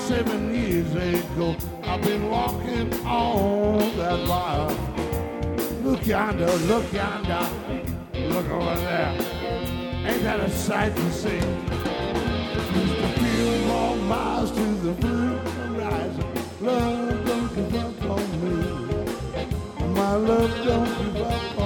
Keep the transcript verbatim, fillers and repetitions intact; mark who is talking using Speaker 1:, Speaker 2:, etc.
Speaker 1: seven years ago. I've been walking on that wire. Look yonder, look yonder, look over there. Ain't that a sight to see? Just a few more miles to the blue horizon. Love, don't give up on me. My love, don't give up on me.